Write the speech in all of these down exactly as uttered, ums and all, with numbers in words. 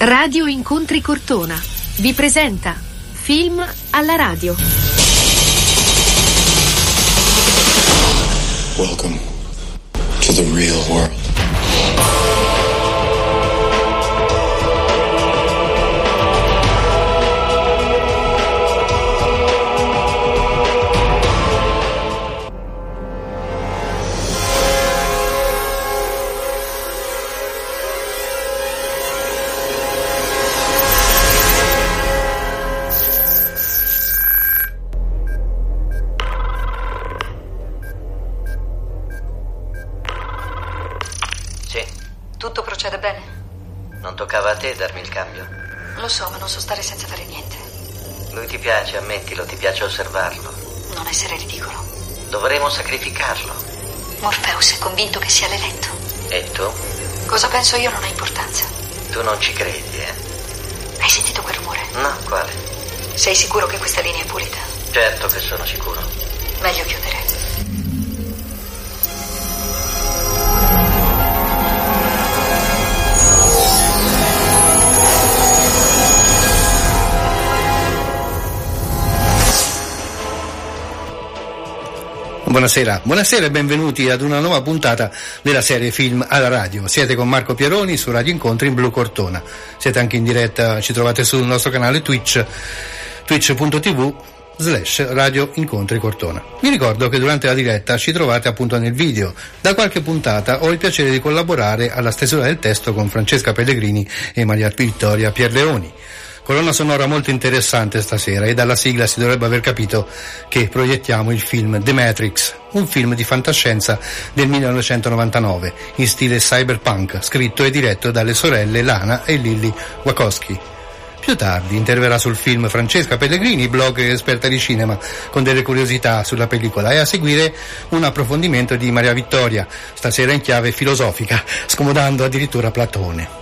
Radio Incontri Cortona vi presenta Film alla radio. Welcome to the real world. Tutto procede bene? Non toccava a te darmi il cambio. Lo so, ma non so stare senza fare niente. Lui ti piace, ammettilo, ti piace osservarlo. Non essere ridicolo. Dovremo sacrificarlo. Morpheus è convinto che sia l'eletto. E tu? Cosa penso io non ha importanza. Tu non ci credi, eh? Hai sentito quel rumore? No, quale? Sei sicuro che questa linea è pulita? Certo che sono sicuro. Meglio chiudere. Buonasera, buonasera e benvenuti ad una nuova puntata della serie Film alla radio. Siete con Marco Pieroni su Radio Incontri in Blu Cortona. Siete anche in diretta, ci trovate sul nostro canale Twitch, twitch punto tv slash Radio Incontri Cortona. Vi ricordo che durante la diretta ci trovate appunto nel video. Da qualche puntata ho il piacere di collaborare alla stesura del testo con Francesca Pellegrini e Maria Vittoria Pierleoni. Colonna sonora molto interessante stasera e dalla sigla si dovrebbe aver capito che proiettiamo il film The Matrix, un film di fantascienza del millenovecentonovantanove in stile cyberpunk, scritto e diretto dalle sorelle Lana e Lily Wachowski. Più tardi interverrà sul film Francesca Pellegrini, blog esperta di cinema, con delle curiosità sulla pellicola, e a seguire un approfondimento di Maria Vittoria, stasera in chiave filosofica, scomodando addirittura Platone.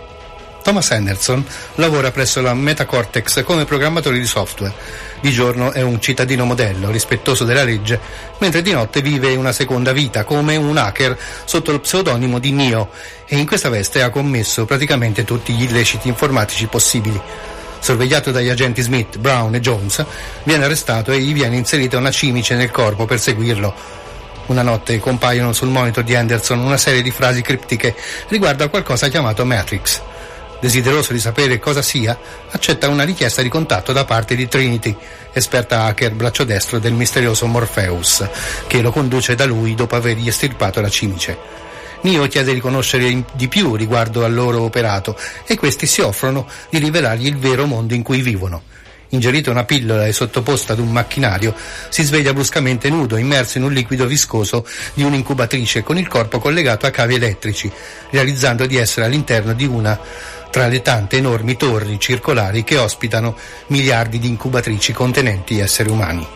Thomas Anderson lavora presso la Metacortex come programmatore di software. Di giorno è un cittadino modello, rispettoso della legge, mentre di notte vive una seconda vita come un hacker sotto lo pseudonimo di Neo, e in questa veste ha commesso praticamente tutti gli illeciti informatici possibili. Sorvegliato dagli agenti Smith, Brown e Jones, viene arrestato e gli viene inserita una cimice nel corpo per seguirlo. Una notte compaiono sul monitor di Anderson una serie di frasi criptiche riguardo a qualcosa chiamato Matrix. Desideroso di sapere cosa sia, accetta una richiesta di contatto da parte di Trinity, esperta hacker braccio destro del misterioso Morpheus, che lo conduce da lui dopo avergli estirpato la cimice. Neo chiede di conoscere di più riguardo al loro operato e questi si offrono di rivelargli il vero mondo in cui vivono. Ingerita una pillola e sottoposta ad un macchinario, si sveglia bruscamente nudo, immerso in un liquido viscoso di un'incubatrice con il corpo collegato a cavi elettrici, realizzando di essere all'interno di una tra le tante enormi torri circolari che ospitano miliardi di incubatrici contenenti esseri umani.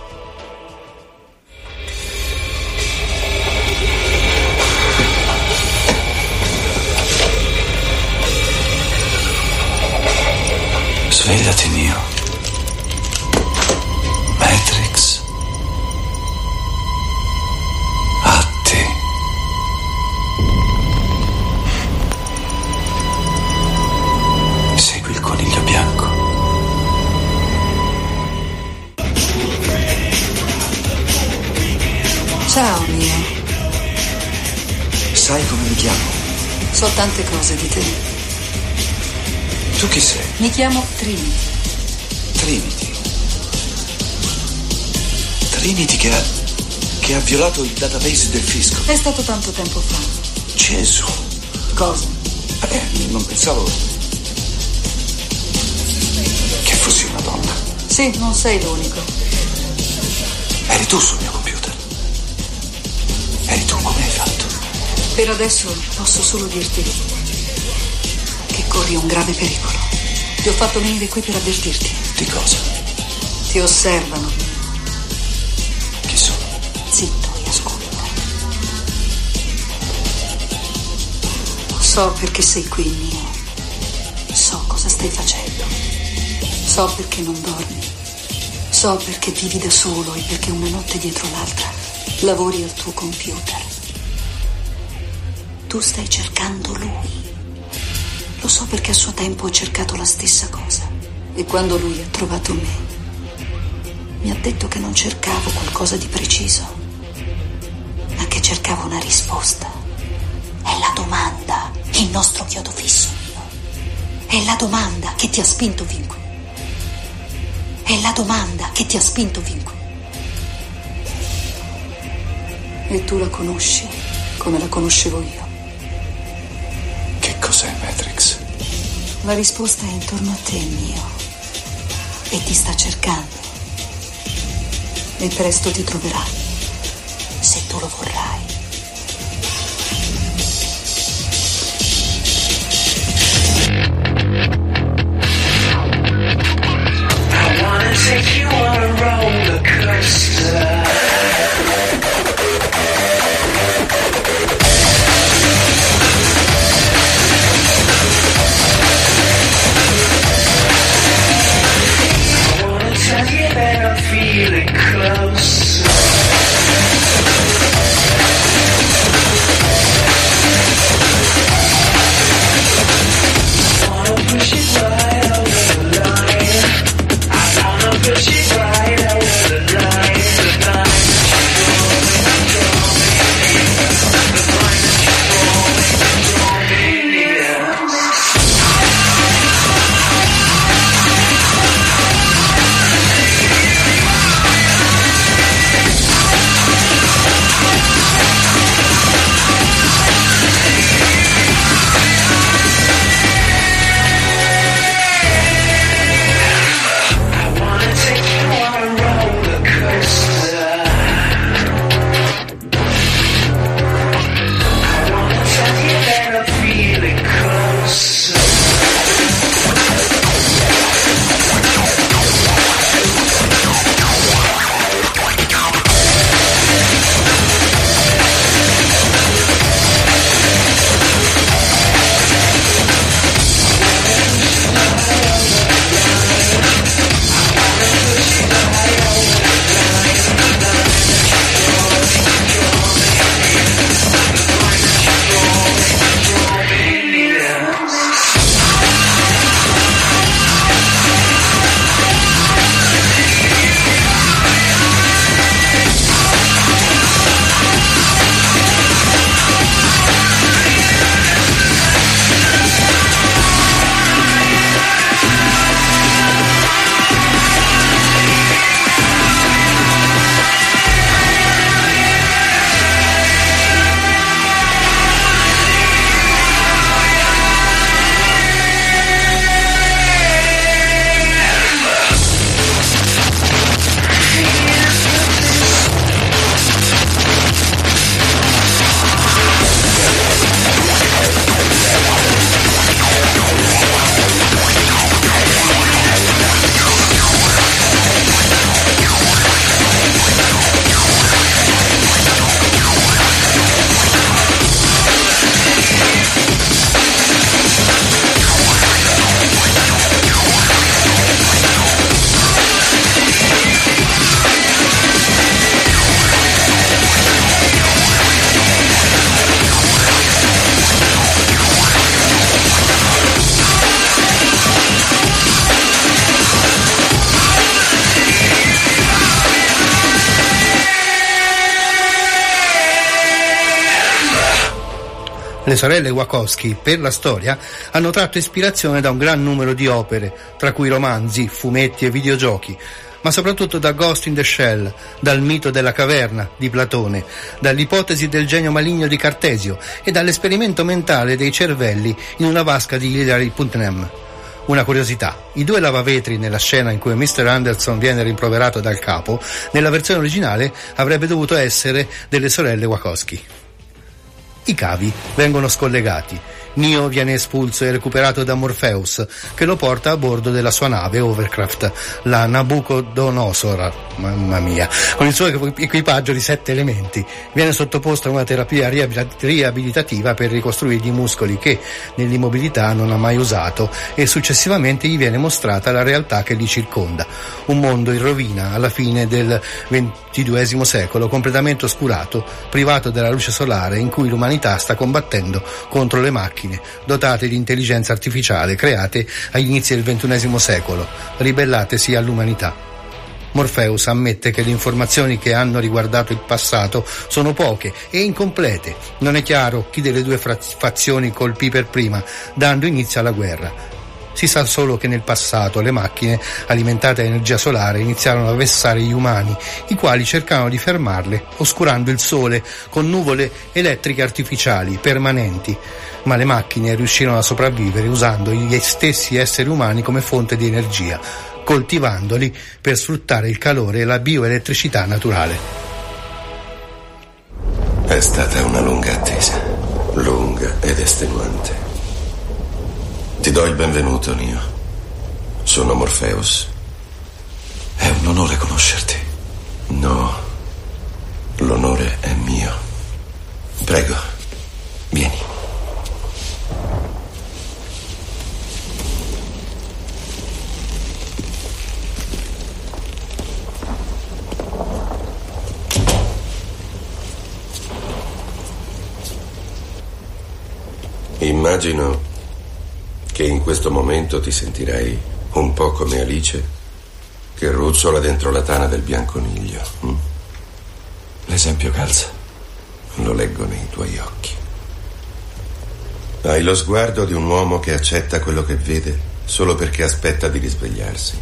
Svegliati, Neo. Matrix. A te. Segui il coniglio bianco. Ciao, Neo. Sai come mi chiamo? So tante cose di te. Tu chi sei? Mi chiamo Trinity. Trinity. Trinity che ha, che ha violato il database del fisco. È stato tanto tempo fa. Gesù. Cosa? Eh, non pensavo che fossi una donna. Sì, non sei l'unico. Eri tu sul mio computer. Eri tu, come hai fatto? Per adesso posso solo dirti che corri un grave pericolo. Ti ho fatto venire qui per avvertirti. Di cosa? Ti osservano. Chi sono? Zitto e ascolta. So perché sei qui, Neo. So cosa stai facendo. So perché non dormi. So perché vivi da solo e perché una notte dietro l'altra lavori al tuo computer. Tu stai cercando lui. Lo so perché a suo tempo ho cercato la stessa cosa. E quando lui ha trovato me, mi ha detto che non cercavo qualcosa di preciso, ma che cercavo una risposta. È la domanda, il nostro chiodo fisso, mio. È la domanda che ti ha spinto fin qui. È la domanda che ti ha spinto fin qui. E tu la conosci come la conoscevo io. Che cos'è Matrix? La risposta è intorno a te, mio. E ti sta cercando. E presto ti troverà, se tu lo vorrai. I wanna take you on a roller coaster. Tell you that I'm feeling close. I wanna push it right over the line. I wanna push it right over the line. The line that you're drawing, the line that you're drawing, yeah. Le sorelle Wachowski, per la storia, hanno tratto ispirazione da un gran numero di opere, tra cui romanzi, fumetti e videogiochi, ma soprattutto da Ghost in the Shell, dal mito della caverna di Platone, dall'ipotesi del genio maligno di Cartesio e dall'esperimento mentale dei cervelli in una vasca di Hilary Putnam. Una curiosità, i due lavavetri nella scena in cui mister Anderson viene rimproverato dal capo, nella versione originale avrebbe dovuto essere delle sorelle Wachowski. I cavi vengono scollegati. Neo viene espulso e recuperato da Morpheus, che lo porta a bordo della sua nave Overcraft, la Nabucodonosor, mamma mia, con il suo equipaggio di sette elementi. Viene sottoposto a una terapia riabilitativa per ricostruirgli i muscoli che, nell'immobilità, non ha mai usato, e successivamente gli viene mostrata la realtà che li circonda. Un mondo in rovina alla fine del ventiduesimo secolo, completamente oscurato, privato della luce solare, in cui l'umanità sta combattendo contro le macchine macchine dotate di intelligenza artificiale create agli inizi del ventunesimo secolo, ribellatesi all'umanità. Morpheus ammette che le informazioni che hanno riguardato il passato sono poche e incomplete. Non è chiaro chi delle due fazioni colpì per prima, dando inizio alla guerra. Si sa solo che nel passato le macchine, alimentate da energia solare, iniziarono a vessare gli umani, i quali cercarono di fermarle, oscurando il sole con nuvole elettriche artificiali permanenti. Ma le macchine riuscirono a sopravvivere usando gli stessi esseri umani come fonte di energia, coltivandoli per sfruttare il calore e la bioelettricità naturale. È stata una lunga attesa, lunga ed estenuante. Ti do il benvenuto, Neo. Sono Morpheus. È un onore conoscerti. No, l'onore è mio. Prego, vieni. Immagino che in questo momento ti sentirai un po' come Alice che ruzzola dentro la tana del bianconiglio. Hm? L'esempio calza. Lo leggo nei tuoi occhi. Hai lo sguardo di un uomo che accetta quello che vede solo perché aspetta di risvegliarsi.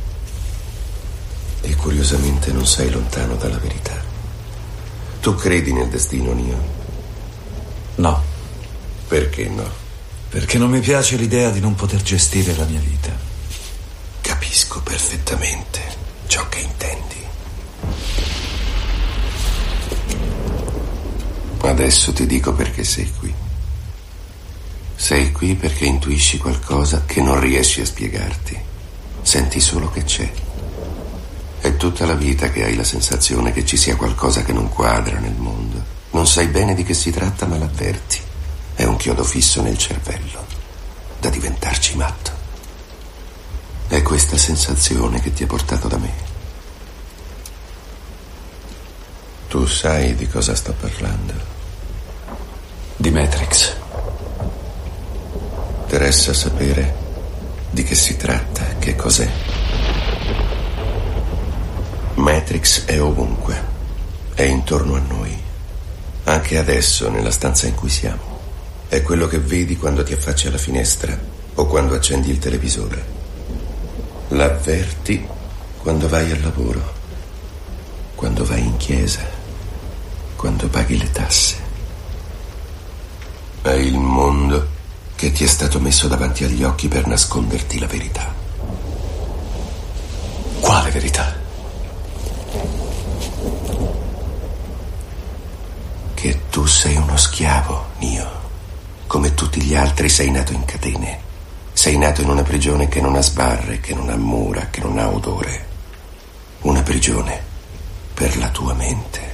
E curiosamente non sei lontano dalla verità. Tu credi nel destino, Neo? No. Perché no? Perché non mi piace l'idea di non poter gestire la mia vita. Capisco perfettamente ciò che intendi. Adesso ti dico perché sei qui. Sei qui perché intuisci qualcosa che non riesci a spiegarti. Senti solo che c'è. È tutta la vita che hai la sensazione che ci sia qualcosa che non quadra nel mondo. Non sai bene di che si tratta, ma l'avverti. È un chiodo fisso nel cervello, da diventarci matto. È questa sensazione che ti ha portato da me. Tu sai di cosa sto parlando? Di Matrix. Interessa sapere di che si tratta, che cos'è. Matrix è ovunque, è intorno a noi, anche adesso nella stanza in cui siamo. È quello che vedi quando ti affacci alla finestra o quando accendi il televisore. L'avverti quando vai al lavoro, quando vai in chiesa, quando paghi le tasse. È il mondo che ti è stato messo davanti agli occhi per nasconderti la verità. Quale verità? Che tu sei uno schiavo, Neo. Come tutti gli altri sei nato in catene. Sei nato in una prigione che non ha sbarre, che non ha mura, che non ha odore. Una prigione per la tua mente.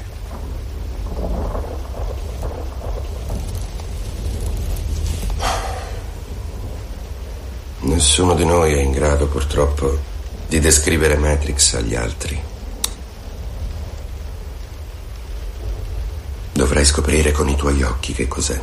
Nessuno di noi è in grado, purtroppo, di descrivere Matrix agli altri. Dovrai scoprire con i tuoi occhi che cos'è.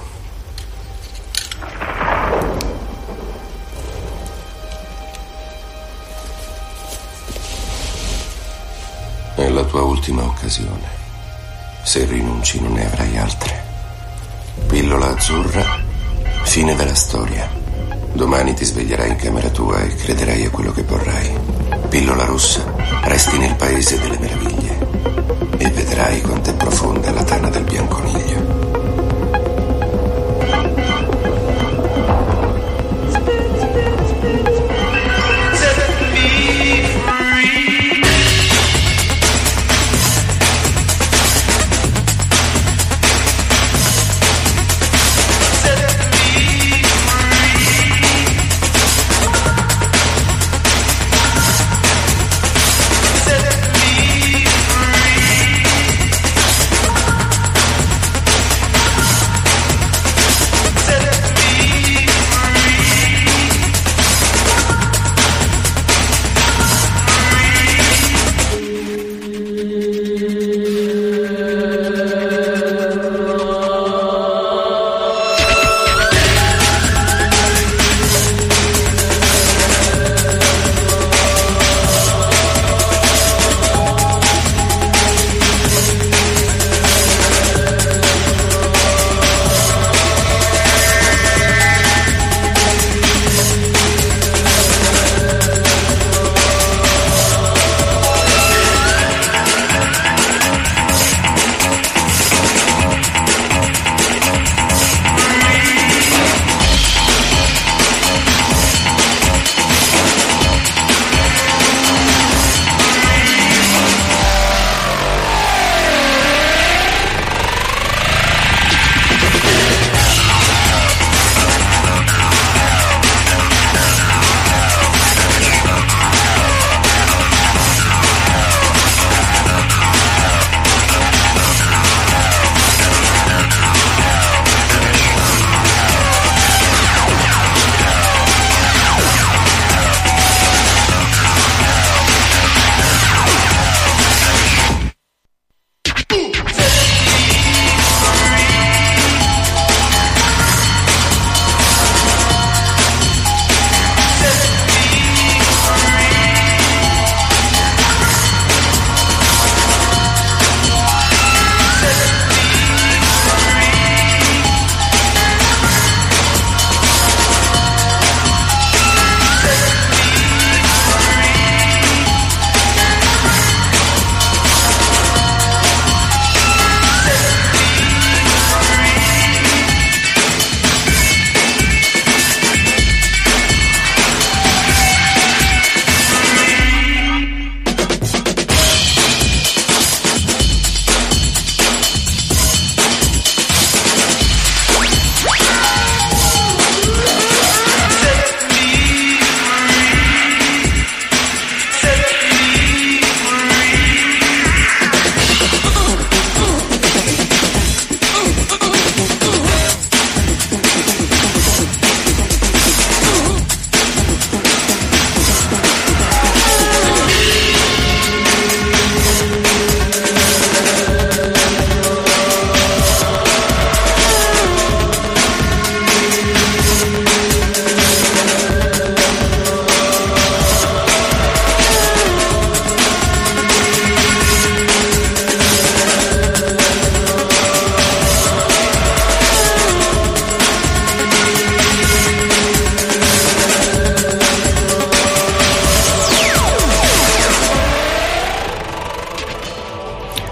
È la tua ultima occasione. Se rinunci non ne avrai altre. Pillola azzurra, fine della storia. Domani ti sveglierai in camera tua e crederai a quello che vorrai. Pillola rossa, resti nel paese delle meraviglie e vedrai quanto è profonda la tana del bianconiglio.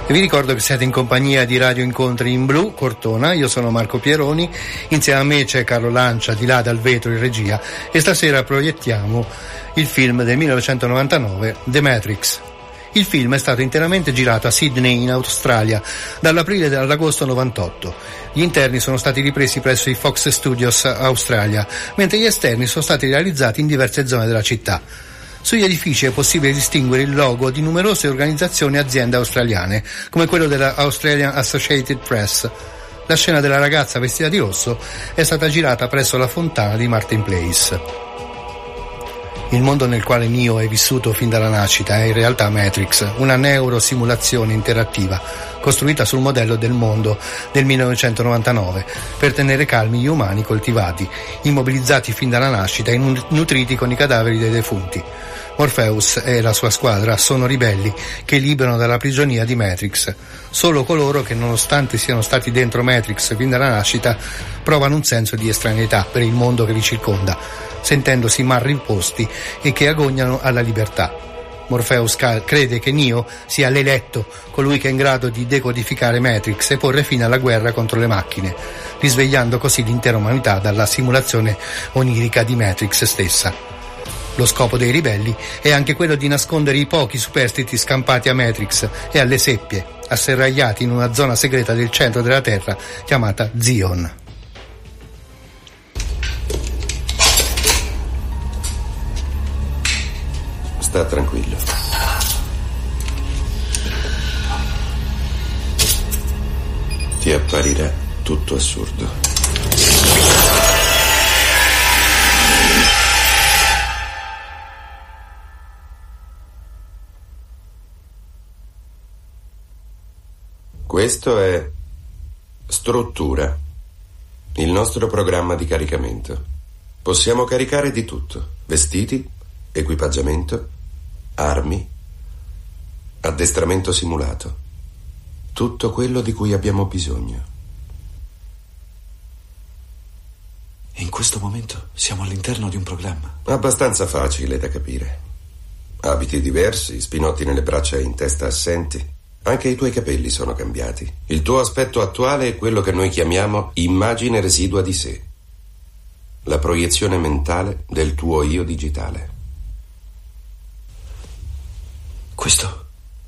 E vi ricordo che siete in compagnia di Radio Incontri in Blu, Cortona. Io sono Marco Pieroni, insieme a me c'è Carlo Lancia, di là dal vetro in regia, e stasera proiettiamo il film del millenovecentonovantanove, The Matrix. Il film è stato interamente girato a Sydney, in Australia, dall'aprile all'agosto novantotto. Gli interni sono stati ripresi presso i Fox Studios Australia, mentre gli esterni sono stati realizzati in diverse zone della città. Sugli edifici è possibile distinguere il logo di numerose organizzazioni e aziende australiane, come quello della Australian Associated Press. La scena della ragazza vestita di rosso è stata girata presso la fontana di Martin Place. Il mondo nel quale Neo è vissuto fin dalla nascita è in realtà Matrix, una neurosimulazione interattiva costruita sul modello del mondo del millenovecentonovantanove per tenere calmi gli umani coltivati, immobilizzati fin dalla nascita e nutriti con i cadaveri dei defunti. Morpheus e la sua squadra sono ribelli che liberano dalla prigionia di Matrix. Solo coloro che, nonostante siano stati dentro Matrix fin dalla nascita, provano un senso di estraneità per il mondo che li circonda, sentendosi mal riposti e che agognano alla libertà. Morpheus crede che Neo sia l'eletto, colui che è in grado di decodificare Matrix e porre fine alla guerra contro le macchine, risvegliando così l'intera umanità dalla simulazione onirica di Matrix stessa. Lo scopo dei ribelli è anche quello di nascondere i pochi superstiti scampati a Matrix e alle seppie, asserragliati in una zona segreta del centro della Terra chiamata Zion. Sta tranquillo. Ti apparirà tutto assurdo. Questo è Struttura, il nostro programma di caricamento. Possiamo caricare di tutto: vestiti, equipaggiamento, armi, addestramento simulato, tutto quello di cui abbiamo bisogno. In questo momento siamo all'interno di un programma. Abbastanza facile da capire. Abiti diversi, spinotti nelle braccia e in testa assenti. Anche i tuoi capelli sono cambiati. Il tuo aspetto attuale è quello che noi chiamiamo immagine residua di sé. La proiezione mentale del tuo io digitale. Questo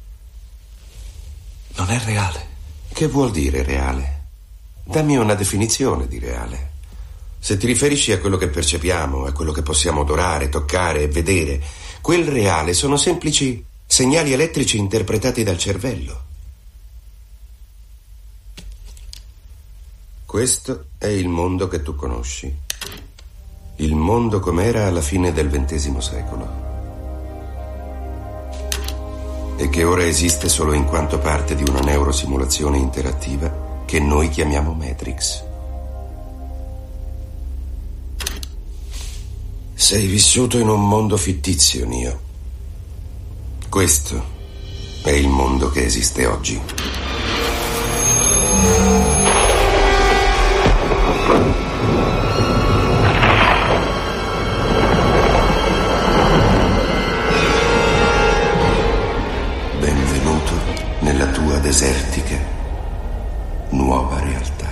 non è reale. Che vuol dire reale? Dammi una definizione di reale. Se ti riferisci a quello che percepiamo, a quello che possiamo odorare, toccare e vedere, quel reale sono semplici segnali elettrici interpretati dal cervello. Questo è il mondo che tu conosci. Il mondo com'era alla fine del ventesimo secolo. E che ora esiste solo in quanto parte di una neurosimulazione interattiva che noi chiamiamo Matrix. Sei vissuto in un mondo fittizio, Neo. Questo è il mondo che esiste oggi. Benvenuto nella tua desertica nuova realtà.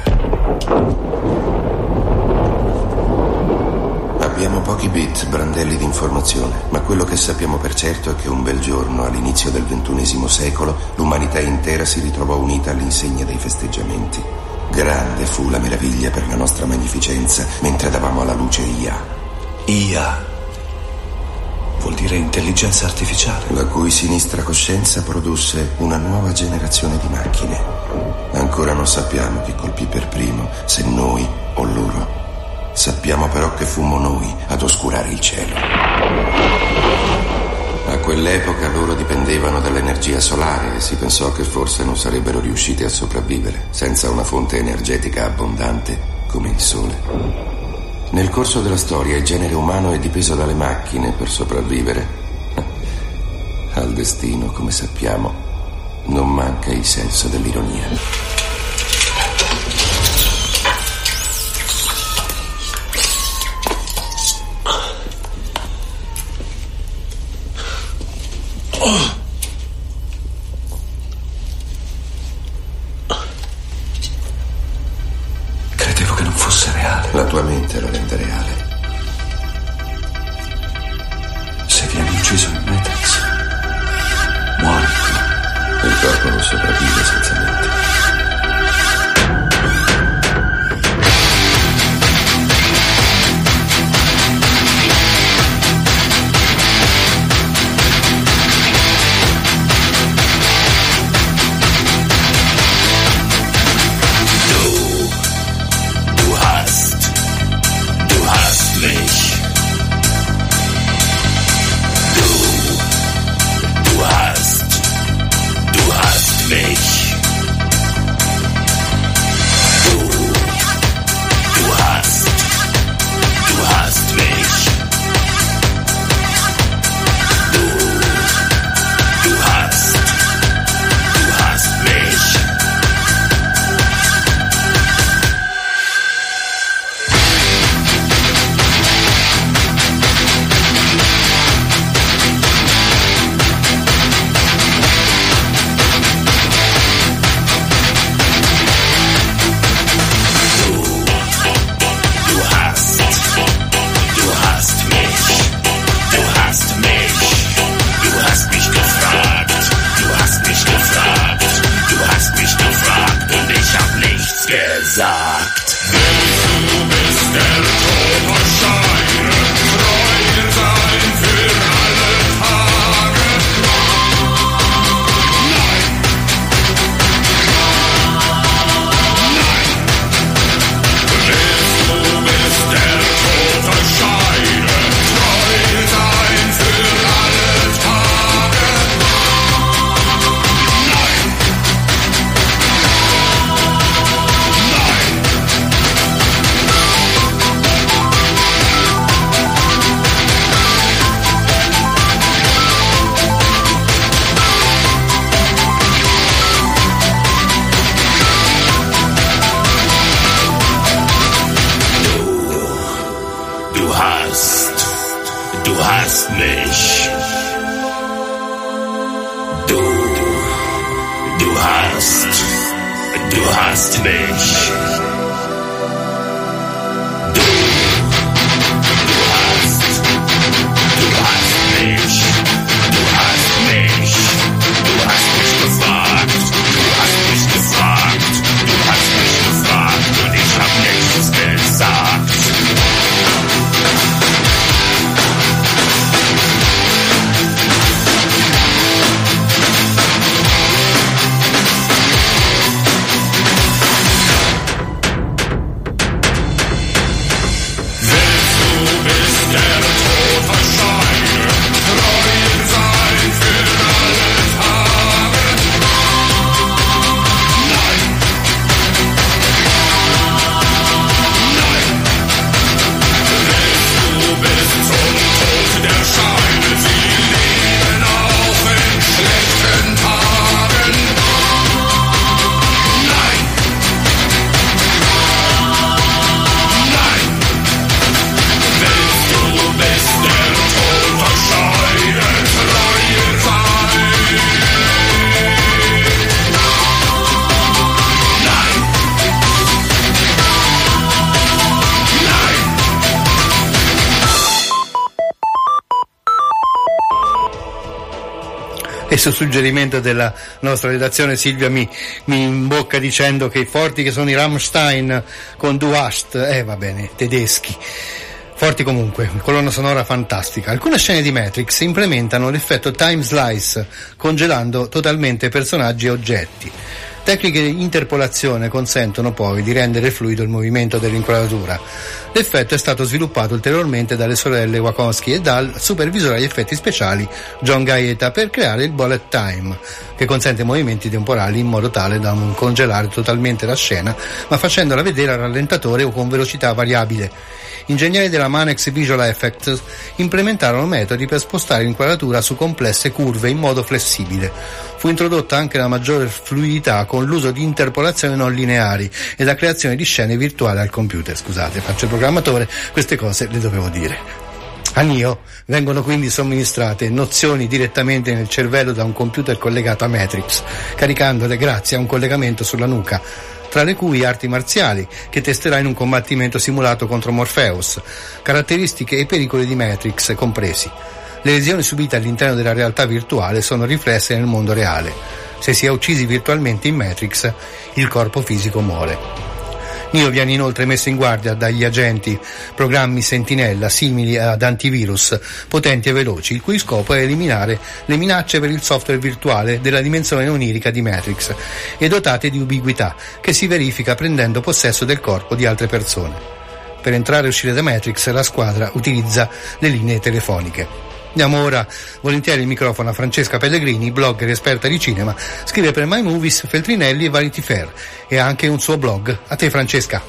Abbiamo pochi bit, brandelli di informazione, ma quello che sappiamo per certo è che un bel giorno, all'inizio del ventunesimo secolo, l'umanità intera si ritrovò unita all'insegna dei festeggiamenti. Grande fu la meraviglia per la nostra magnificenza mentre davamo alla luce I A. I A vuol dire intelligenza artificiale. La cui sinistra coscienza produsse una nuova generazione di macchine. Ancora non sappiamo chi colpì per primo, se noi o loro. Sappiamo però che fummo noi ad oscurare il cielo. A quell'epoca loro dipendevano dall'energia solare e si pensò che forse non sarebbero riusciti a sopravvivere senza una fonte energetica abbondante come il sole. Nel corso della storia il genere umano è dipeso dalle macchine per sopravvivere. Al destino, come sappiamo, non manca il senso dell'ironia. fosse reale. La tua mente lo rende reale. Se vieni ucciso in Matrix, muori. Il corpo non sopravvive senza mente. E su suggerimento della nostra redazione Silvia mi, mi imbocca dicendo che i forti che sono i Rammstein con Du Hast, eh va bene, tedeschi. Forti comunque, colonna sonora fantastica. Alcune scene di Matrix implementano l'effetto time slice, congelando totalmente personaggi e oggetti. Tecniche di interpolazione consentono poi di rendere fluido il movimento dell'inquadratura. L'effetto è stato sviluppato ulteriormente dalle sorelle Wachowski e dal supervisore agli effetti speciali John Gaeta per creare il bullet time, che consente movimenti temporali in modo tale da non congelare totalmente la scena, ma facendola vedere a rallentatore o con velocità variabile. Ingegneri della Manex Visual Effects implementarono metodi per spostare l'inquadratura su complesse curve in modo flessibile. Fu introdotta anche la maggiore fluidità con l'uso di interpolazioni non lineari e la creazione di scene virtuali al computer. Scusate, faccio il programmatore, queste cose le dovevo dire. A Neo vengono quindi somministrate nozioni direttamente nel cervello da un computer collegato a Matrix, caricandole grazie a un collegamento sulla nuca. tra le cui arti marziali, che testerà in un combattimento simulato contro Morpheus, caratteristiche e pericoli di Matrix compresi. Le lesioni subite all'interno della realtà virtuale sono riflesse nel mondo reale. Se si è uccisi virtualmente in Matrix, il corpo fisico muore. Neo viene inoltre messo in guardia dagli agenti programmi sentinella simili ad antivirus potenti e veloci, il cui scopo è eliminare le minacce per il software virtuale della dimensione onirica di Matrix e dotate di ubiquità, che si verifica prendendo possesso del corpo di altre persone. Per entrare e uscire da Matrix la squadra utilizza le linee telefoniche. Diamo ora volentieri il microfono a Francesca Pellegrini, blogger esperta di cinema, scrive per My Movies, Feltrinelli e Vanity Fair e ha anche un suo blog. A te Francesca.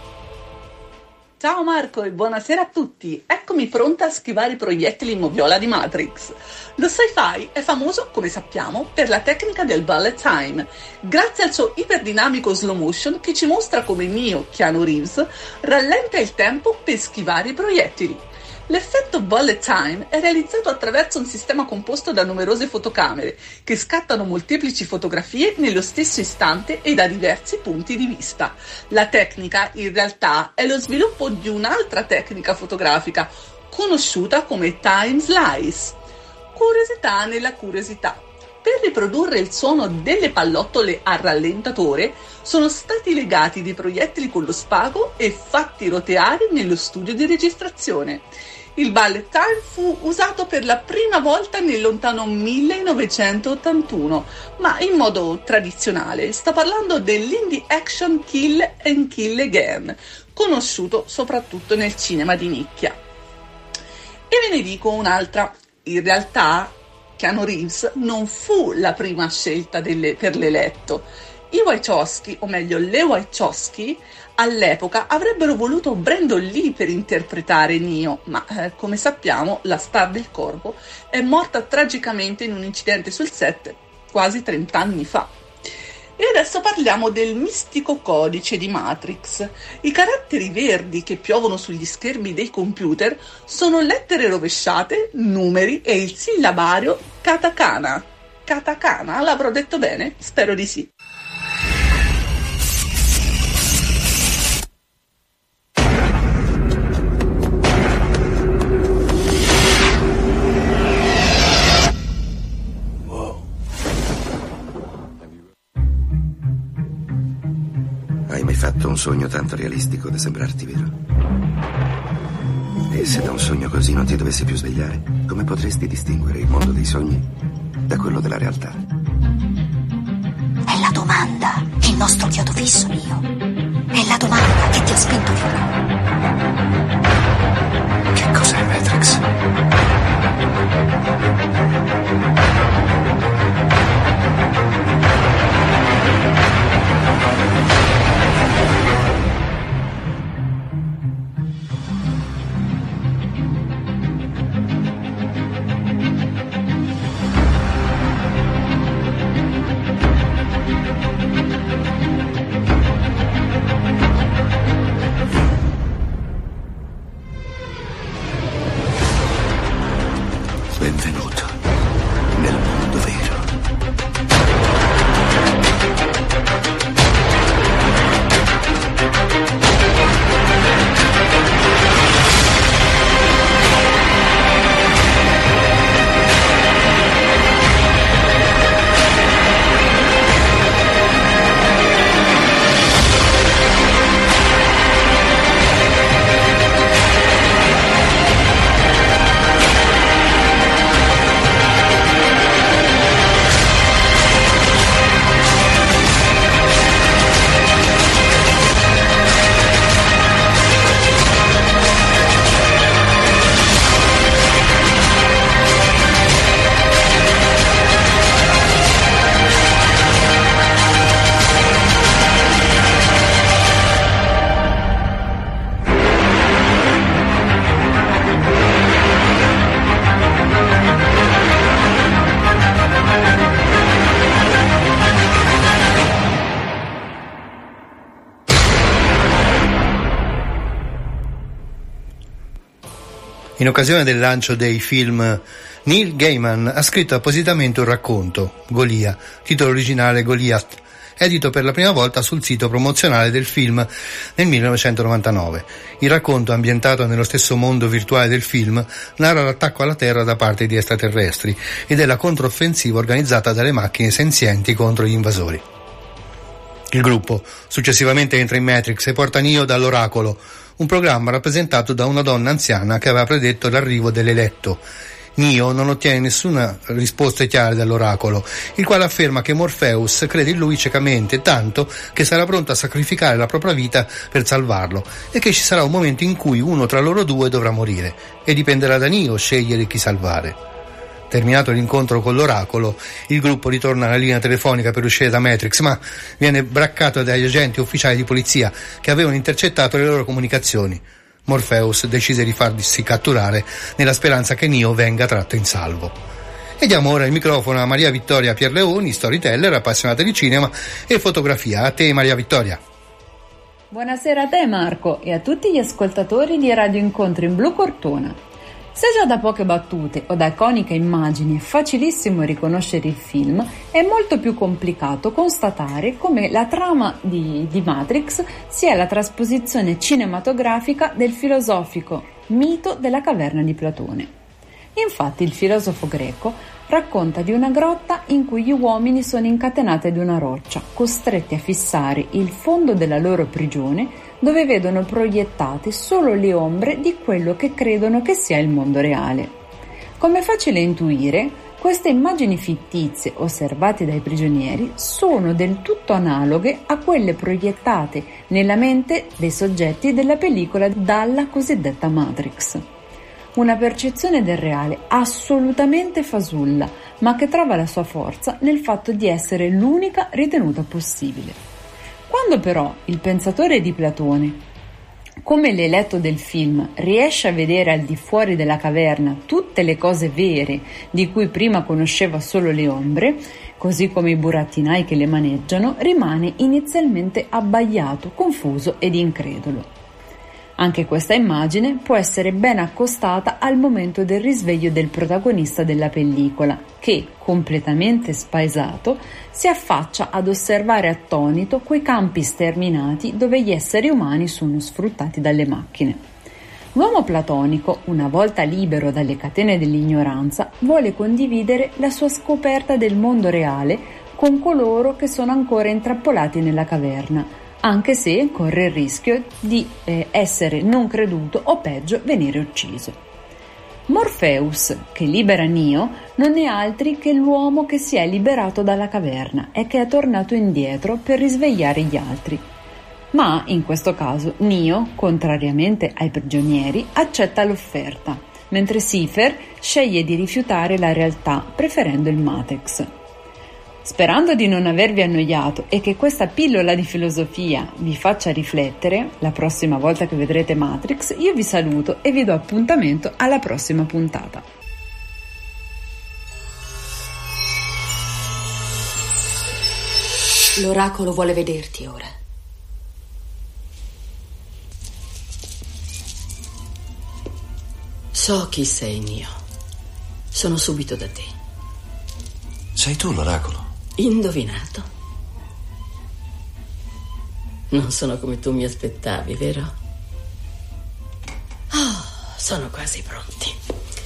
Ciao Marco e buonasera a tutti. Eccomi pronta a schivare i proiettili in moviola di Matrix. Lo sci-fi è famoso, come sappiamo, per la tecnica del bullet time, grazie al suo iperdinamico slow motion che ci mostra come Neo, Keanu Reeves, rallenta il tempo per schivare i proiettili. L'effetto bullet time è realizzato attraverso un sistema composto da numerose fotocamere che scattano molteplici fotografie nello stesso istante e da diversi punti di vista. La tecnica, in realtà, è lo sviluppo di un'altra tecnica fotografica, conosciuta come time slice. Curiosità nella curiosità. Per riprodurre il suono delle pallottole a rallentatore sono stati legati dei proiettili con lo spago e fatti roteare nello studio di registrazione. Il bullet time fu usato per la prima volta nel lontano millenovecentottantuno, ma in modo tradizionale. Sto parlando dell'indie action Kill and Kill Again, conosciuto soprattutto nel cinema di nicchia. E ve ne dico un'altra. In realtà Keanu Reeves non fu la prima scelta delle, per l'eletto. I Wachowski, o meglio le Wachowski, all'epoca avrebbero voluto Brandon Lee per interpretare Neo, ma eh, come sappiamo la star del corpo è morta tragicamente in un incidente sul set quasi trent'anni fa. E adesso parliamo del mistico codice di Matrix. I caratteri verdi che piovono sugli schermi dei computer sono lettere rovesciate, numeri e il sillabario katakana. Katakana, l'avrò detto bene? Spero di sì. Hai mai fatto un sogno tanto realistico da sembrarti vero? E se da un sogno così non ti dovessi più svegliare, come potresti distinguere il mondo dei sogni da quello della realtà? È la domanda, il nostro chiodo fisso, Neo. È la domanda che ti ha spinto di là. Che cos'è Matrix? Benvenuto nel mondo vero. In occasione del lancio dei film, Neil Gaiman ha scritto appositamente un racconto, Golia, titolo originale Goliath, edito per la prima volta sul sito promozionale del film nel millenovecentonovantanove. Il racconto, ambientato nello stesso mondo virtuale del film, narra l'attacco alla Terra da parte di extraterrestri e della controffensiva organizzata dalle macchine senzienti contro gli invasori. Il gruppo successivamente entra in Matrix e porta Neo dall'Oracolo, un programma rappresentato da una donna anziana che aveva predetto l'arrivo dell'eletto. Neo non ottiene nessuna risposta chiara dall'oracolo, il quale afferma che Morpheus crede in lui ciecamente, tanto che sarà pronto a sacrificare la propria vita per salvarlo, e che ci sarà un momento in cui uno tra loro due dovrà morire, e dipenderà da Neo scegliere chi salvare. Terminato l'incontro con l'oracolo, il gruppo ritorna alla linea telefonica per uscire da Matrix, ma viene braccato dagli agenti ufficiali di polizia che avevano intercettato le loro comunicazioni. Morpheus decise di farsi catturare nella speranza che Neo venga tratto in salvo. E diamo ora il microfono a Maria Vittoria Pierleoni, storyteller, appassionata di cinema e fotografia. A te, Maria Vittoria. Buonasera a te, Marco, e a tutti gli ascoltatori di Radio Incontri in Blu Cortona. Se già da poche battute o da iconiche immagini è facilissimo riconoscere il film, è molto più complicato constatare come la trama di, di Matrix sia la trasposizione cinematografica del filosofico mito della caverna di Platone. Infatti il filosofo greco racconta di una grotta in cui gli uomini sono incatenati ad una roccia, costretti a fissare il fondo della loro prigione, dove vedono proiettate solo le ombre di quello che credono che sia il mondo reale. Come è facile intuire, queste immagini fittizie osservate dai prigionieri sono del tutto analoghe a quelle proiettate nella mente dei soggetti della pellicola dalla cosiddetta Matrix. Una percezione del reale assolutamente fasulla, ma che trova la sua forza nel fatto di essere l'unica ritenuta possibile. Quando però il pensatore di Platone, come l'eletto del film, riesce a vedere al di fuori della caverna tutte le cose vere di cui prima conosceva solo le ombre, così come i burattinai che le maneggiano, rimane inizialmente abbagliato, confuso ed incredulo. Anche questa immagine può essere ben accostata al momento del risveglio del protagonista della pellicola, che, completamente spaesato, si affaccia ad osservare attonito quei campi sterminati dove gli esseri umani sono sfruttati dalle macchine. L'uomo platonico, una volta libero dalle catene dell'ignoranza, vuole condividere la sua scoperta del mondo reale con coloro che sono ancora intrappolati nella caverna, anche se corre il rischio di eh, essere non creduto o peggio venire ucciso. Morpheus, che libera Neo, non è altri che l'uomo che si è liberato dalla caverna e che è tornato indietro per risvegliare gli altri. Ma in questo caso Neo, contrariamente ai prigionieri, accetta l'offerta, mentre Cypher sceglie di rifiutare la realtà, preferendo il Matrix. Sperando di non avervi annoiato e che questa pillola di filosofia vi faccia riflettere, la prossima volta che vedrete Matrix, io vi saluto e vi do appuntamento alla prossima puntata. L'oracolo vuole vederti ora. So chi sei, Neo. Sono subito da te. Sei tu l'oracolo? Indovinato. Non sono come tu mi aspettavi, vero? Oh, sono quasi pronti.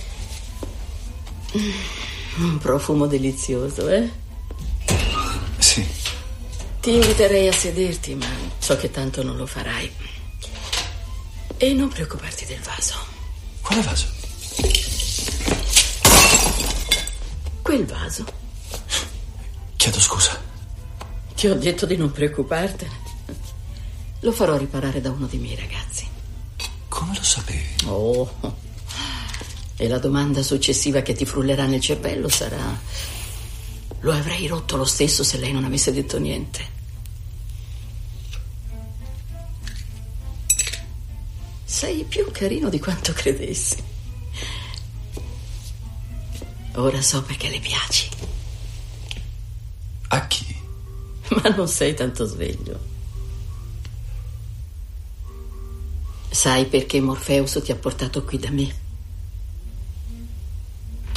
Un profumo delizioso, eh? Sì. Ti inviterei a sederti, ma so che tanto non lo farai. E non preoccuparti del vaso. Quale vaso? Quel vaso. Chiedo scusa. Ti ho detto di non preoccupartene. Lo farò riparare da uno dei miei ragazzi. Come lo sapevi? Oh. E la domanda successiva che ti frullerà nel cervello sarà: lo avrei rotto lo stesso se lei non avesse detto niente? Sei più carino di quanto credessi. Ora so perché le piaci. A chi? Ma non sei tanto sveglio. Sai perché Morpheus ti ha portato qui da me?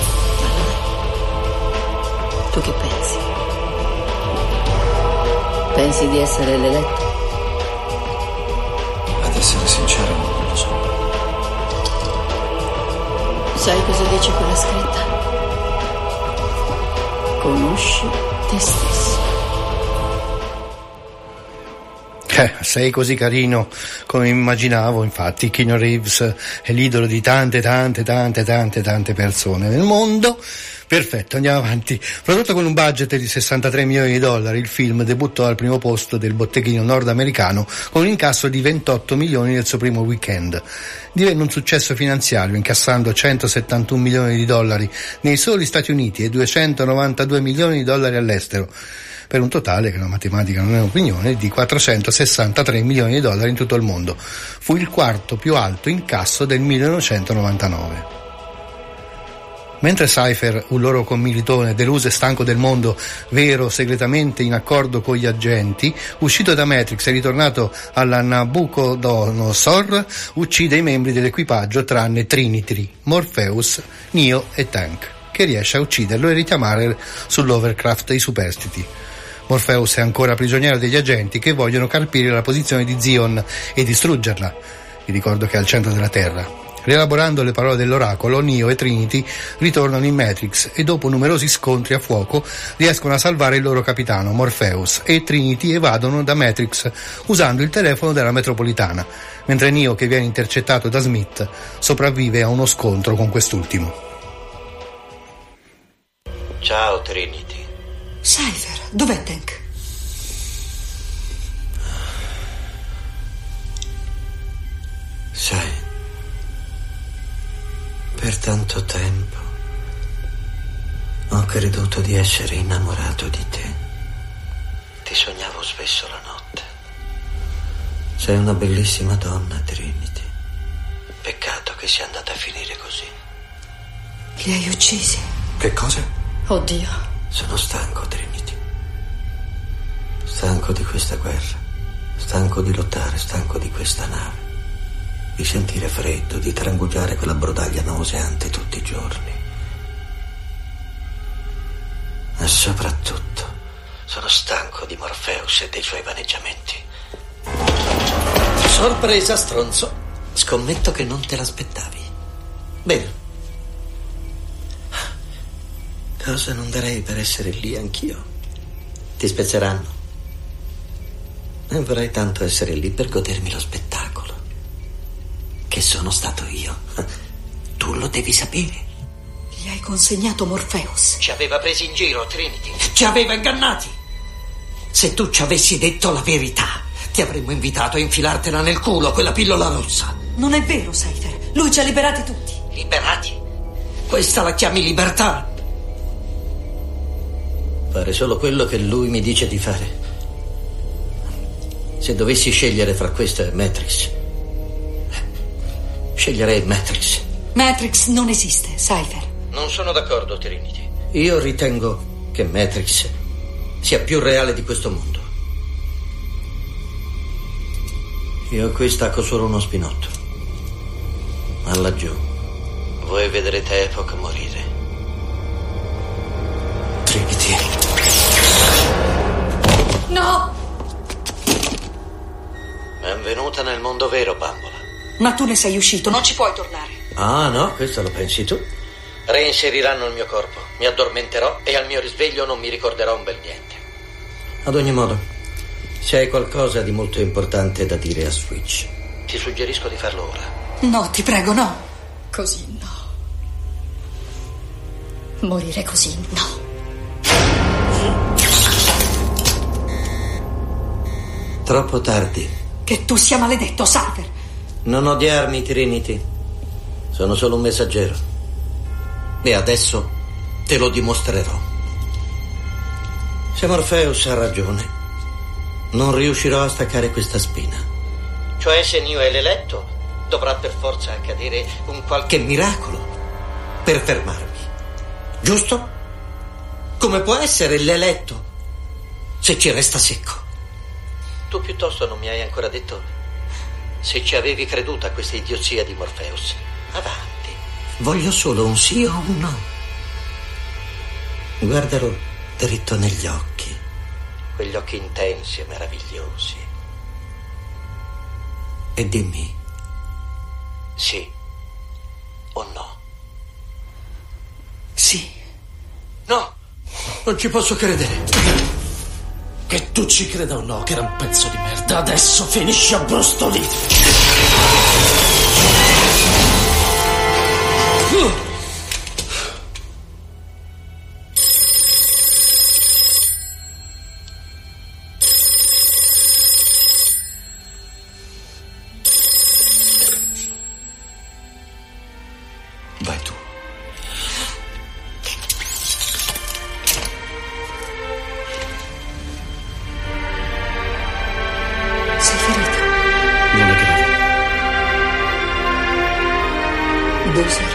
Tu che pensi? Pensi di essere l'eletto? Ad essere sincero, non lo so. Sai cosa dice quella scritta? Conosci te stesso. Eh, sei così carino come immaginavo, infatti Keanu Reeves è l'idolo di tante, tante, tante, tante, tante persone nel mondo. Perfetto, andiamo avanti. Prodotto con un budget di sessantatré milioni di dollari, il film debuttò al primo posto del botteghino nordamericano con un incasso di ventotto milioni nel suo primo weekend. Divenne un successo finanziario, incassando centosettantuno milioni di dollari nei soli Stati Uniti e duecentonovantadue milioni di dollari all'estero, per un totale, che la matematica non è un'opinione, di quattrocentosessantatré milioni di dollari in tutto il mondo. Fu il quarto più alto incasso del millenovecentonovantanove. Mentre Cypher, un loro commilitone deluso e stanco del mondo vero, segretamente in accordo con gli agenti, uscito da Matrix e ritornato alla Nabucodonosor, uccide i membri dell'equipaggio tranne Trinity, Morpheus, Neo e Tank, che riesce a ucciderlo e richiamare sull'Overcraft i superstiti. Morpheus è ancora prigioniero degli agenti che vogliono carpire la posizione di Zion e distruggerla. Vi ricordo che è al centro della Terra. Rielaborando le parole dell'oracolo, Neo e Trinity ritornano in Matrix e dopo numerosi scontri a fuoco riescono a salvare il loro capitano, Morpheus, e Trinity evadono da Matrix usando il telefono della metropolitana, mentre Neo, che viene intercettato da Smith, sopravvive a uno scontro con quest'ultimo. Ciao, Trinity. Cypher, dov'è Tank? Sai, per tanto tempo ho creduto di essere innamorato di te. Ti sognavo spesso la notte. Sei una bellissima donna, Trinity. Peccato che sia andata a finire così. Li hai uccisi? Che cosa? Oddio. Sono stanco, Trinity. Stanco di questa guerra. Stanco di lottare, stanco di questa nave. Di sentire freddo, di trangugiare quella brodaglia nauseante tutti i giorni. E soprattutto sono stanco di Morpheus e dei suoi vaneggiamenti. Sorpresa, stronzo. Scommetto che non te l'aspettavi. Bene. Cosa non darei per essere lì anch'io? Ti spezzeranno. E vorrei tanto essere lì per godermi lo spettacolo. Che sono stato io. Tu lo devi sapere. Gli hai consegnato Morpheus. Ci aveva presi in giro, Trinity. Ci aveva ingannati. Se tu ci avessi detto la verità, ti avremmo invitato a infilartela nel culo, quella pillola rossa. Non è vero, Cypher. Lui ci ha liberati tutti. Liberati? Questa la chiami libertà? Fare solo quello che lui mi dice di fare. Se dovessi scegliere fra questo e Matrix, sceglierei Matrix. Matrix non esiste, Cypher. Non sono d'accordo, Trinity. Io ritengo che Matrix sia più reale di questo mondo. Io qui stacco solo uno spinotto. Ma laggiù voi vedrete Epoch morire. Trinity. No! Benvenuta nel mondo vero, bambola. Ma tu ne sei uscito, non ci puoi tornare. Ah, no, questo lo pensi tu? Reinseriranno il mio corpo, mi addormenterò e al mio risveglio non mi ricorderò un bel niente. Ad ogni modo, se hai qualcosa di molto importante da dire a Switch, ti suggerisco di farlo ora. No, ti prego, no. Così no. Morire così no. Troppo tardi. Che tu sia maledetto, Cypher. Non odiarmi, Trinity. Sono solo un messaggero. E adesso te lo dimostrerò. Se Morpheus ha ragione, non riuscirò a staccare questa spina. Cioè, se Neo è l'eletto, dovrà per forza accadere un qualche miracolo per fermarmi. Giusto? Come può essere l'eletto se ci resta secco? Tu piuttosto non mi hai ancora detto se ci avevi creduto a questa idiozia di Morpheus. Avanti. Voglio solo un sì o un no. Guardalo dritto negli occhi quegli occhi intensi e meravigliosi. E dimmi, Sì o no? sì, No! non ci posso credere. Che tu ci creda o no, che era un pezzo di merda, adesso finisci a brustolire. Vai tu. Sei ferito? Non è grave. Bowser.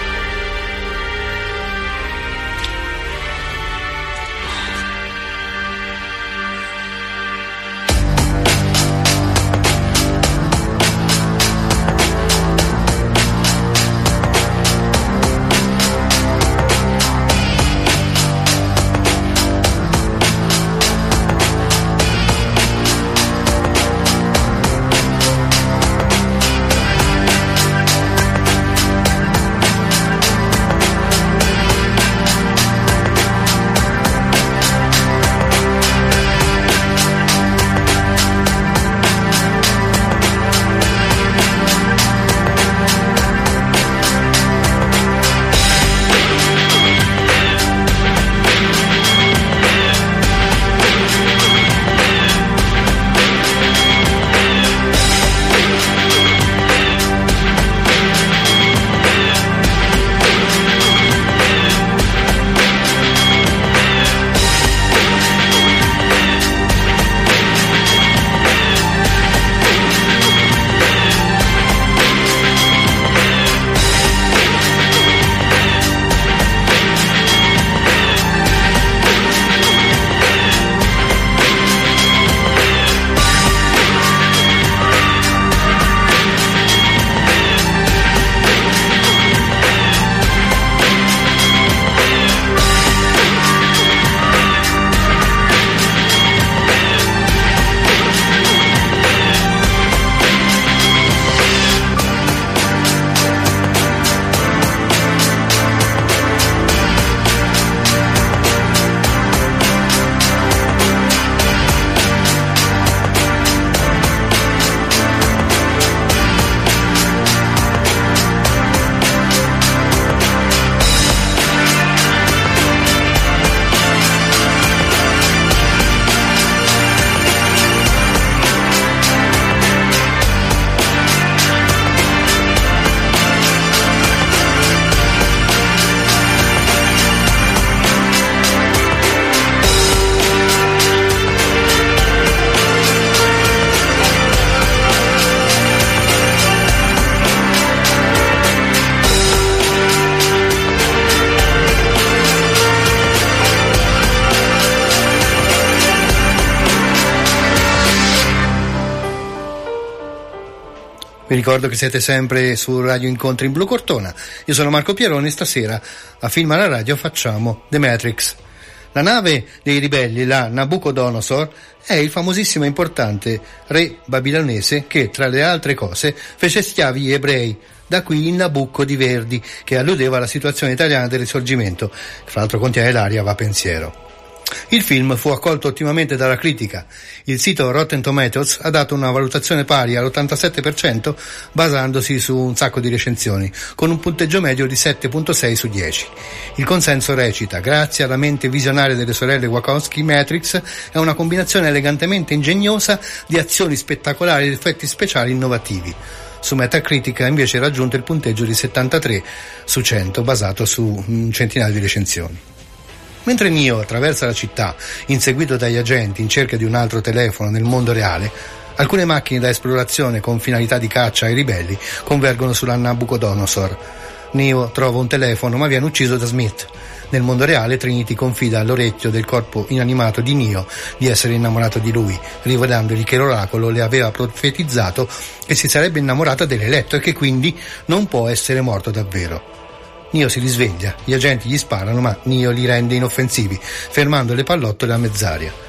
Vi ricordo che siete sempre su Radio Incontri in Blu Cortona. Io sono Marco Pieroni e stasera a Film alla Radio facciamo The Matrix. La nave dei ribelli, la Nabucodonosor, è il famosissimo e importante re babilonese che, tra le altre cose, fece schiavi gli ebrei. Da qui il Nabucco di Verdi, che alludeva alla situazione italiana del Risorgimento, che fra l'altro contiene l'aria Va pensiero. Il film fu accolto ottimamente dalla critica. Il sito Rotten Tomatoes ha dato una valutazione pari all'ottantasette per cento basandosi su un sacco di recensioni, con un punteggio medio di sette virgola sei su dieci. Il consenso recita: grazie alla mente visionaria delle sorelle Wachowski, Matrix è una combinazione elegantemente ingegnosa di azioni spettacolari ed effetti speciali innovativi. Su Metacritic ha invece raggiunto il punteggio di settantatré su cento, basato su un centinaio di recensioni. Mentre Neo attraversa la città, inseguito dagli agenti in cerca di un altro telefono nel mondo reale, alcune macchine da esplorazione con finalità di caccia ai ribelli convergono sulla Nabucodonosor. Neo trova un telefono ma viene ucciso da Smith. Nel mondo reale Trinity confida all'orecchio del corpo inanimato di Neo di essere innamorato di lui, rivelandogli che l'oracolo le aveva profetizzato che si sarebbe innamorata dell'eletto e che quindi non può essere morto davvero. Neo si risveglia, gli agenti gli sparano ma Neo li rende inoffensivi, fermando le pallottole a mezz'aria.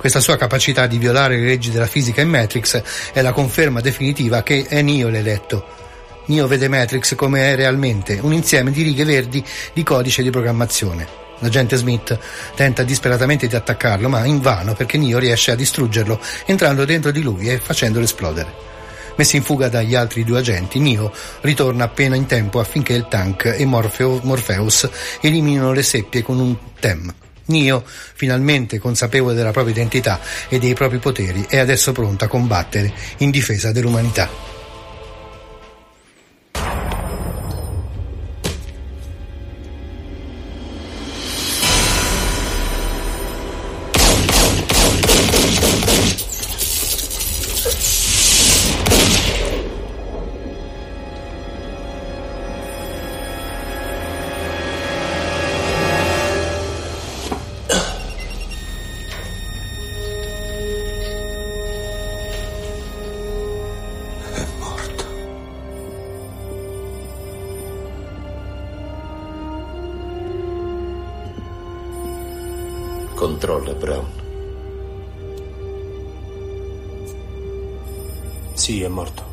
Questa sua capacità di violare le leggi della fisica in Matrix è la conferma definitiva che è Neo l'eletto. Neo vede Matrix come è realmente, un insieme di righe verdi di codice di programmazione. L'agente Smith tenta disperatamente di attaccarlo, ma invano, perché Neo riesce a distruggerlo entrando dentro di lui e facendolo esplodere. Messo in fuga dagli altri due agenti, Neo ritorna appena in tempo affinché il tank e Morpheo, Morpheus eliminino le seppie con un Tem. Neo, finalmente consapevole della propria identità e dei propri poteri, è adesso pronto a combattere in difesa dell'umanità. Controlla, Brown. Sì, è morto.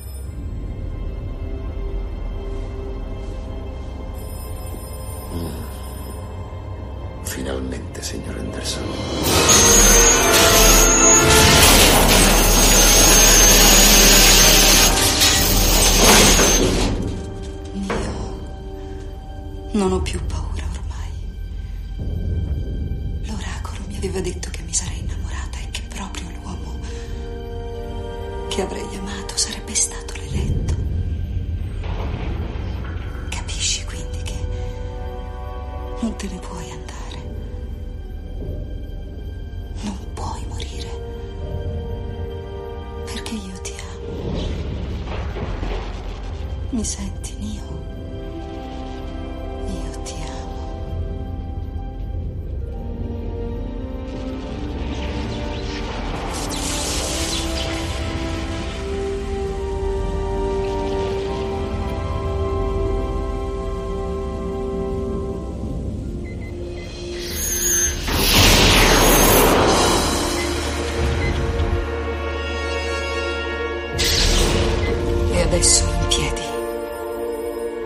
Mm. Finalmente, signor Anderson. Io non ho più paura. Aveva detto che mi sarei innamorata e che proprio l'uomo che avrei amato sarebbe stato l'eletto. Capisci quindi che non te ne puoi andare, non puoi morire, perché io ti amo. Mi senti, Neo? Io ti amo. Adesso in piedi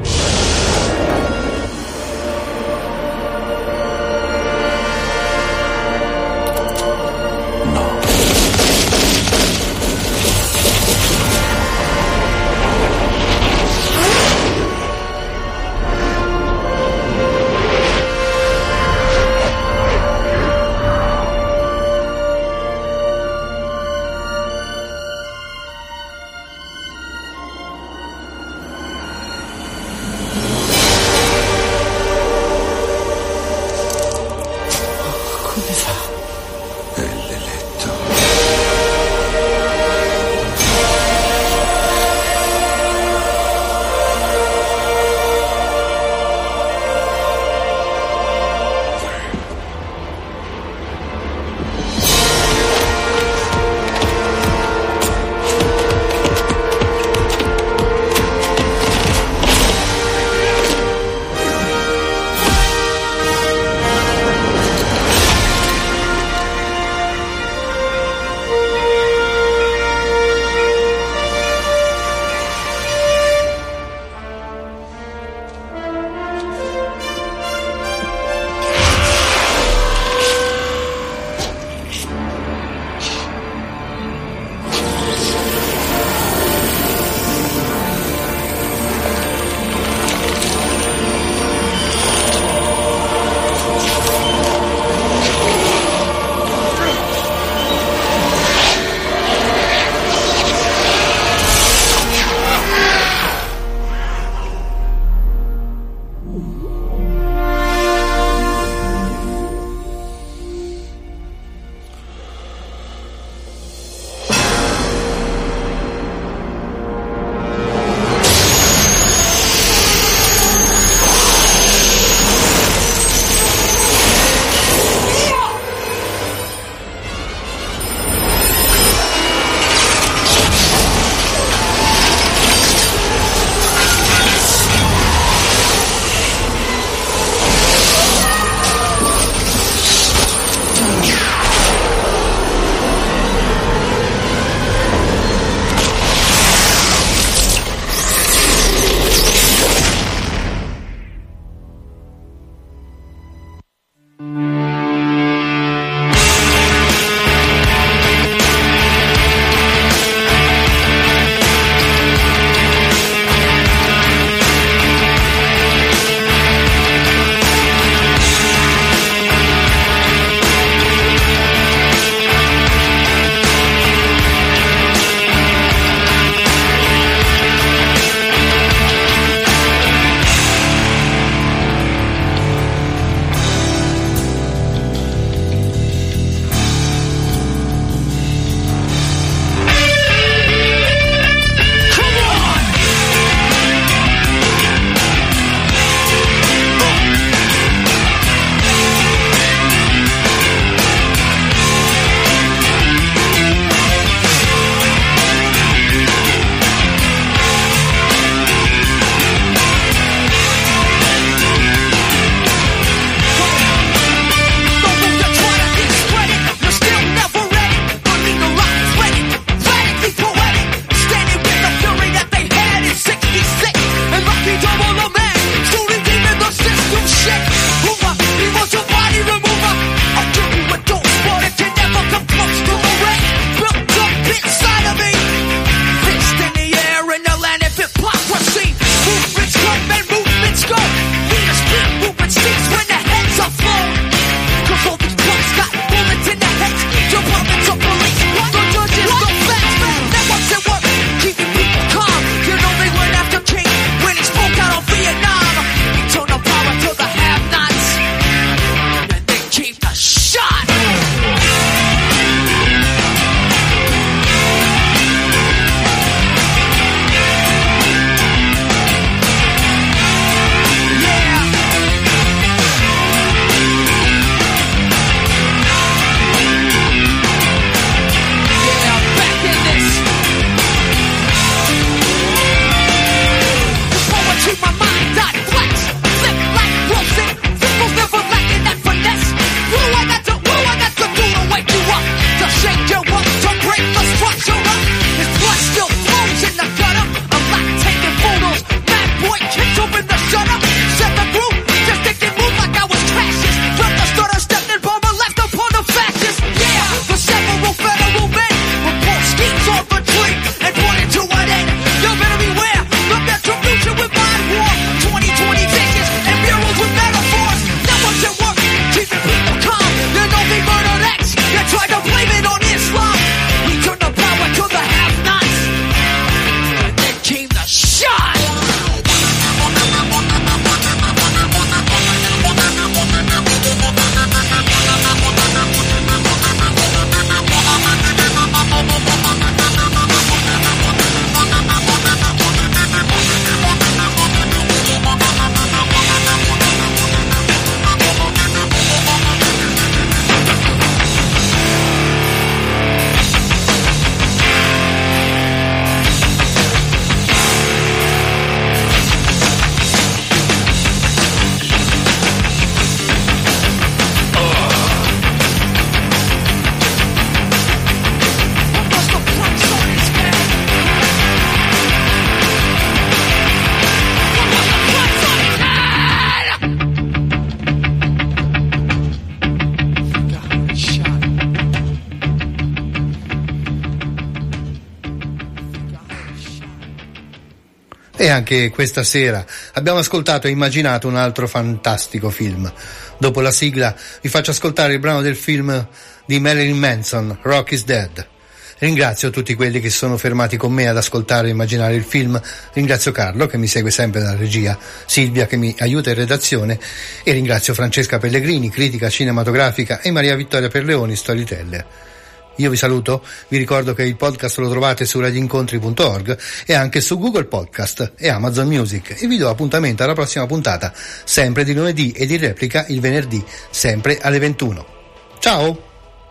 E anche questa sera abbiamo ascoltato e immaginato un altro fantastico film. Dopo la sigla vi faccio ascoltare il brano del film di Marilyn Manson, Rock is Dead. Ringrazio tutti quelli che sono fermati con me ad ascoltare e immaginare il film. Ringrazio Carlo che mi segue sempre dalla regia, Silvia che mi aiuta in redazione e ringrazio Francesca Pellegrini, critica cinematografica, e Maria Vittoria Perleoni, storyteller. Io vi saluto, vi ricordo che il podcast lo trovate su radioincontri punto org e anche su Google Podcast e Amazon Music, e vi do appuntamento alla prossima puntata, sempre di lunedì, e di replica il venerdì, sempre alle ventuno. Ciao!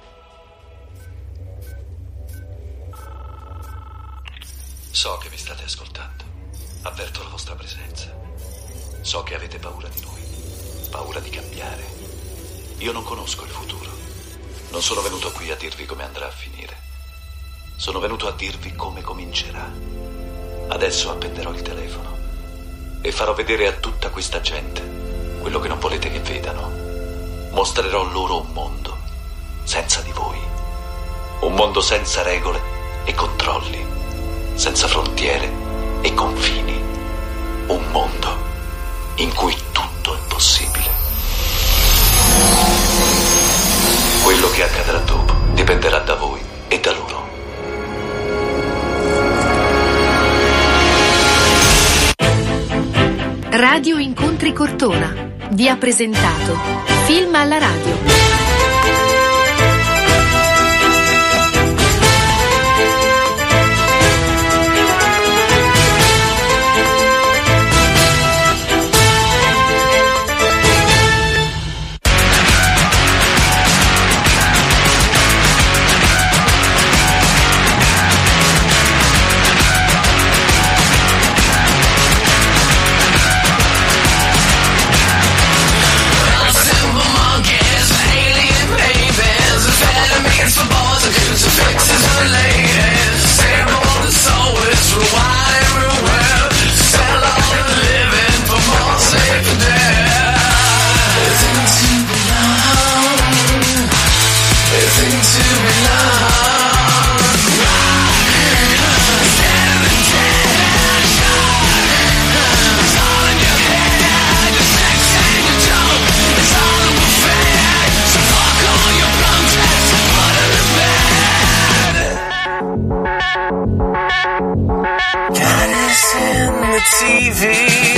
So che mi state ascoltando, avverto la vostra presenza. So che avete paura di noi, paura di cambiare. Io non conosco il futuro. Non sono venuto qui a dirvi come andrà a finire. Sono venuto a dirvi come comincerà. Adesso appenderò il telefono e farò vedere a tutta questa gente quello che non volete che vedano. Mostrerò loro un mondo senza di voi. Un mondo senza regole e controlli, senza frontiere e confini. Un mondo in cui tutto è possibile. Quello che accadrà dopo dipenderà da voi e da loro. Radio Incontri Cortona vi ha presentato Film alla radio. T V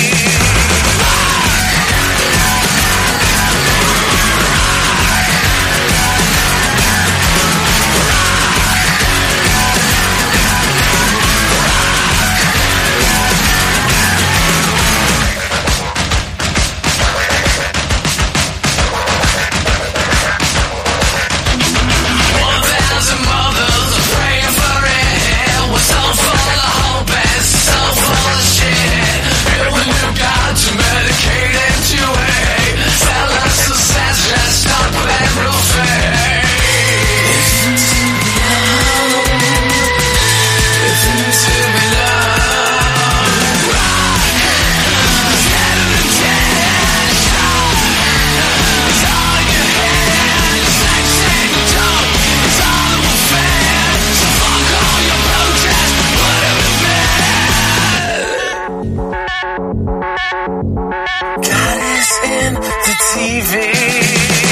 God is in the T V.